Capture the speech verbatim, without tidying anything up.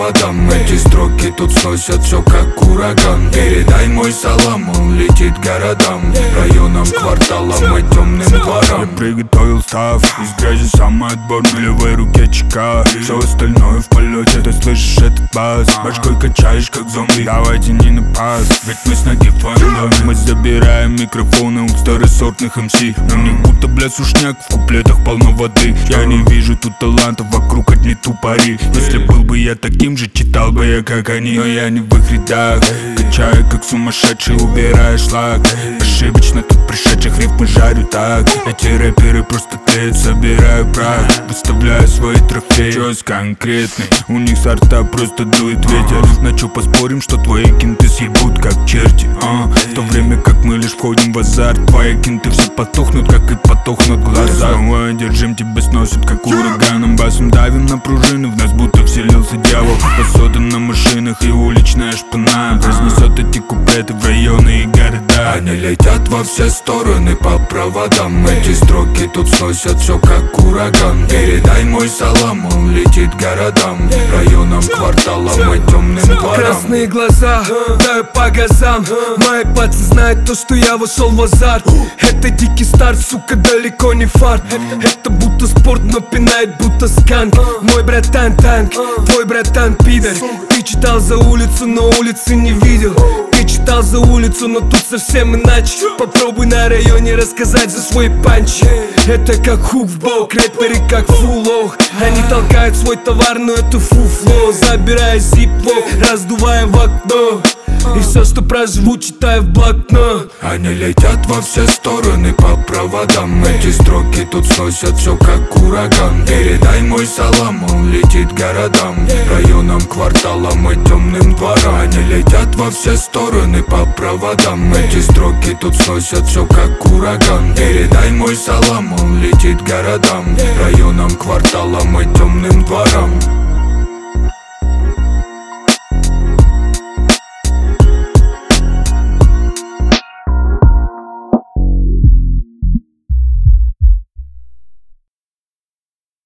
проводам. Эти строки тут сносят все как ураган. Передай мой салам, он летит городам, районам, кварталам и темным дворам. Я приготовил став, из грязи самый отборный, в левой руке чека, все остальное в полете. Ты слышишь этот бас, башкой качаешь как зомби. Давайте не на пас, ведь мы с ноги в твоем доме. Мы забираем микрофоны у второсортных эм си. На них будто, бля, сушняк, в куплетах полно воды. Я не вижу тут талантов, вокруг одни тупари. Если был бы я таким же, читал бы я как они. Но я не в их рядах, качаю как сумасшедший, убираю шлак. Ошибочно тут пришедших рифмы жарю так. Эти рэперы просто тлеют, собираю прах, выставляю свои трофеи. Чёс конкретный, у них сорта просто дует ветер. На чё поспорим, что твои кинты съебут как черти, а? В то время как мы лишь входим в азарт, твои кинты все потухнут, как и потухнут глаза. Снова одержим, тебя сносит как ураганом. Басом давим на пружины, в нас будто вселился дьявол. Посода на машинах и уличная шпана разнесет эти куплеты в районы и города. Они летят во все стороны по проводам. Эти строки тут сносят все как ураган. Передай мой салам, он летит городам, районам, кварталам и темным дворам. Красные глаза, даю по газам. Мои пацаны знают то, что я вошел в азарт. Это дикий старт, сука, далеко не фарт. Это будто спорт, но пинает будто сканк. Мой братан танк, твой братан пидор. Ты читал за улицу, но улицы не видел. Ты читал за улицу, но тут совсем иначе. Попробуй на районе рассказать за свой панч. Это как хук в бок, рэперы как фуллох. Они толкают свой товар, но это фуфло. Забирая зипло, раздувая в окно. И все, что проживу, читаю в блокнот. Они летят во все стороны по проводам. Эти строки тут сносят все как ураган. Передай мой салам, он летит городам, районам, кварталам и темным дворам. Они летят во все стороны по проводам. Эти строки тут сносят все как ураган. Передай мой салам, он летит городам, районам, кварталам и темным дворам.